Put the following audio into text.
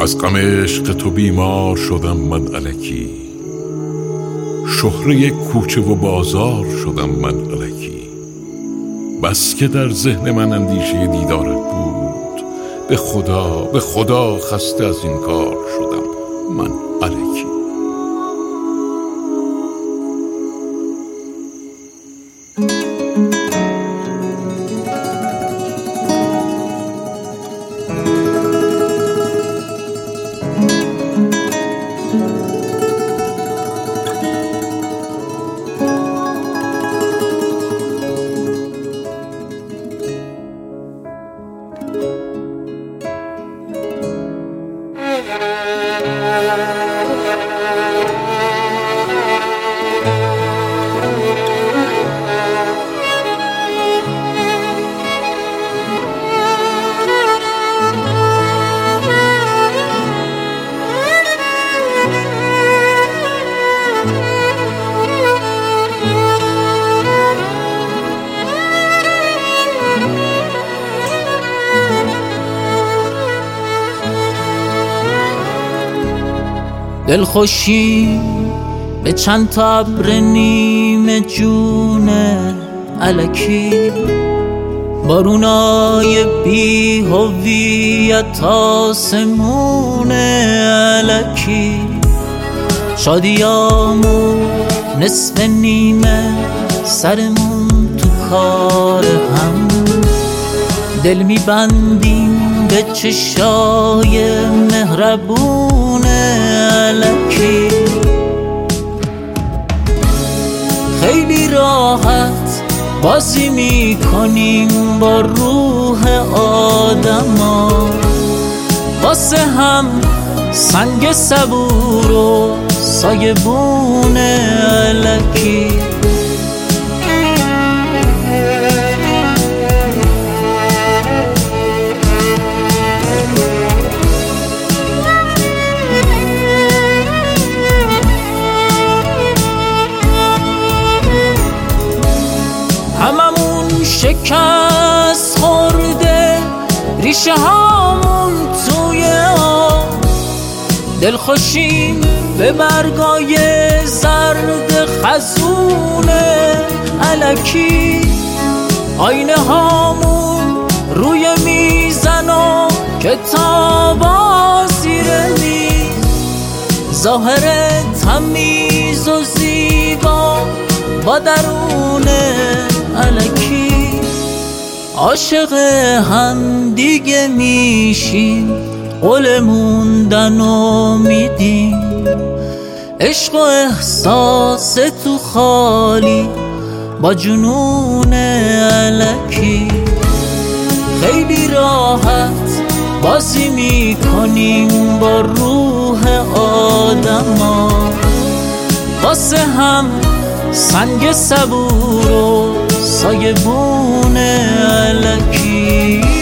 از غم عشق تو بیمار شدم من الکی، شهره کوچه و بازار شدم من الکی. بس که در ذهن من اندیشه دیدارت بود، به خدا خسته از این کار شدم من الکی. دلخوشی به چند تا ابر نیمه جون الکی، بارونای بی هویت آسمون الکی، شادیامون نصف نیمه سرمون تو کار هم، دل میبندیم به چشای مهربون الکی. خیلی راحت بازی میکنیم با روح آدما، واسه هم سنگ صبور و سایبون الکی. هممون شکست خورده ریشه هامون توی آب، دلخوشیم به برگای زرد خزون الکی، آینه هامون روی میزن و کتابا زیر میز، ظاهر تمیز و زیبا با درون الکی. عاشق هم دیگه میشیم، قول موندنو میدیم، عشق و احساس تو خالی با جنون الکی. خیلی راحت بازی میکنیم با روح آدما، واسه هم سنگ صبور و سایبون الکی.